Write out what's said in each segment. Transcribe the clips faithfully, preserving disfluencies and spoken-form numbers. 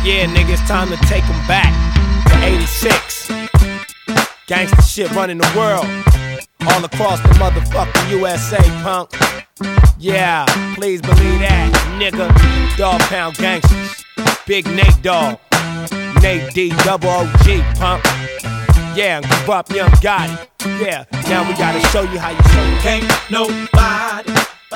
Yeah, nigga, it's time to take them back to eighty-six. Gangsta shit running the world, all across the motherfucking U S A, punk. Yeah, please believe that, nigga. Dog Pound Gangsters, Big Nate Dogg, Nate D, double O G, punk. Yeah, and give up Young Gotti. Yeah, now we gotta show you how you show you. Can't nobody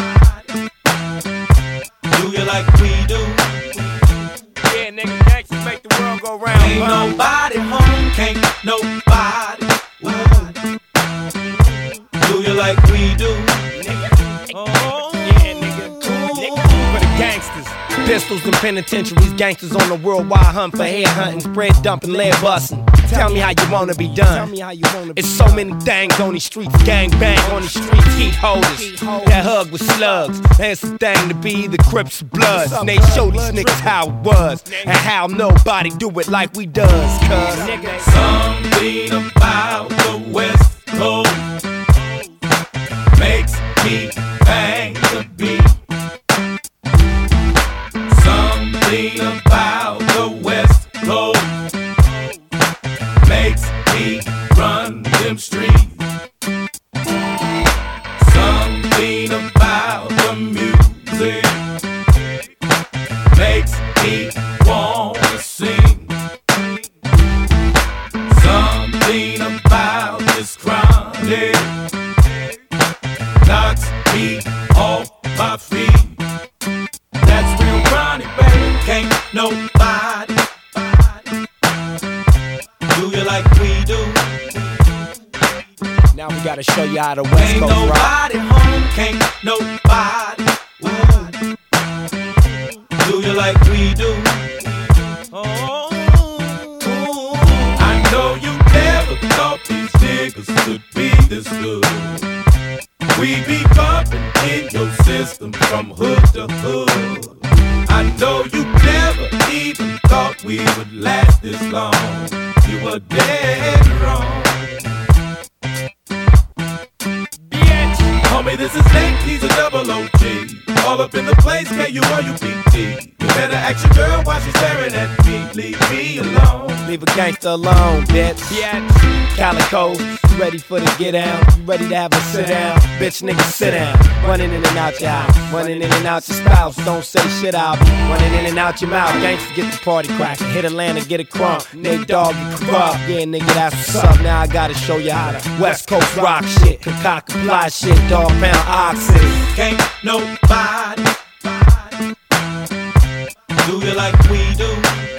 do you like we do. Yeah, nigga, gangsters make the world go round. Ain't punk. nobody home, can't nobody ooh, do you like we do. Oh, yeah, nigga. nigga. For the gangsters, pistols and penitentiaries, gangsters on the worldwide hunt for head hunting, spread dumping, lead busting. Tell me how you wanna be done. Tell me how you wanna it's be so done. Many things on these streets, gang bang on these streets, heat holders. Heat holders. That hug with slugs. That's the thing to be the Crips of Bloods. And they show these niggas how it was and how nobody do it like we does. Cause nigga, something about the West Coast makes me bang the beat. Something about the West Coast makes me run them streets. Something about the music makes me wanna sing. Something about this chronic knocks me off my feet. That's real chronic, baby. Can't nobody do you like we do. now we gotta show you how the West Ain't Coast rock. nobody home, can't nobody ooh, do you like we do. Oh, ooh, I know you never thought these niggas could be this good. We be bumping in your system from hood to hood. I know you never even thought we would last this long. You were dead wrong. Bitch. Homie, this is Nate, he's a double O G. All up in the place, K U R U P T. You better ask your girl while she's staring at me. Leave me alone. Leave a gangster alone, bitch. Bitch. Calico, you ready for the get down? You ready to have a sit down? Bitch, nigga, sit down. Running in and out your house, running in and out your spouse. Don't say shit out, running in and out your mouth. Gangsters get the party crackin', hit Atlanta, get a crump. Nate Dogg, you corrupt. Yeah, nigga, that's what's up. Now I gotta show you how to West Coast rock shit, concoct fly shit, Dog Pound oxys. Can't nobody do you like we do.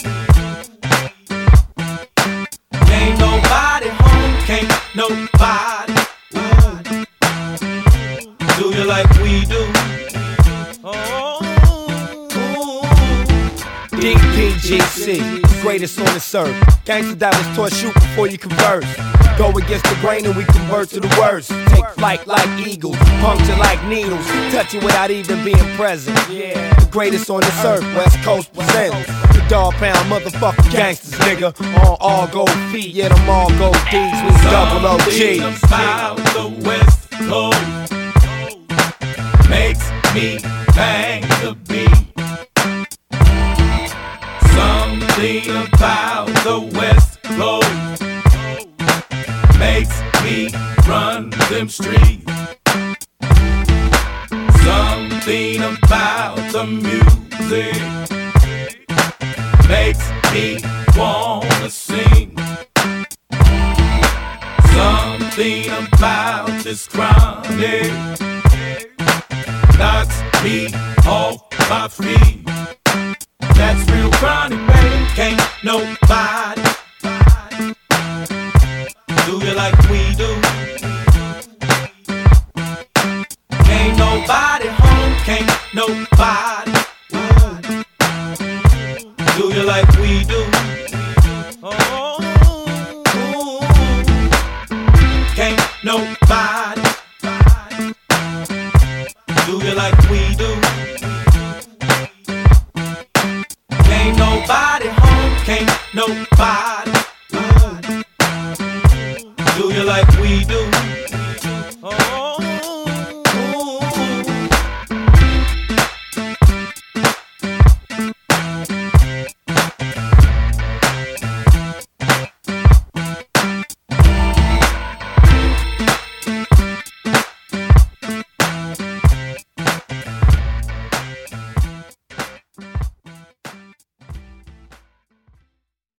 Ain't nobody home, can't nobody ooh, do you like we do. Oh, ooh. D P G C, greatest on this earth. Gangsters that was taught shoot before you converse. Go against the grain and we convert to the worst. Take flight like eagles, puncture like needles, touch you without even being present. Yeah, the greatest on this earth, West Coast presents the Dog Pound motherfucking gangsters, nigga. On all gold feet, yeah, them all gold D's with double O G. Something about the West Coast makes me bang the beat. Something about the West Coast makes me run them streets. Something about the music makes me wanna sing. Something about this chronic knocks me off my feet. That's real chronic, baby. Can't nobody do you like we do. Ain't nobody home, can't nobody ooh, do you like we do. Oh, ooh, can't nobody do you like we do. Ain't nobody home, can't nobody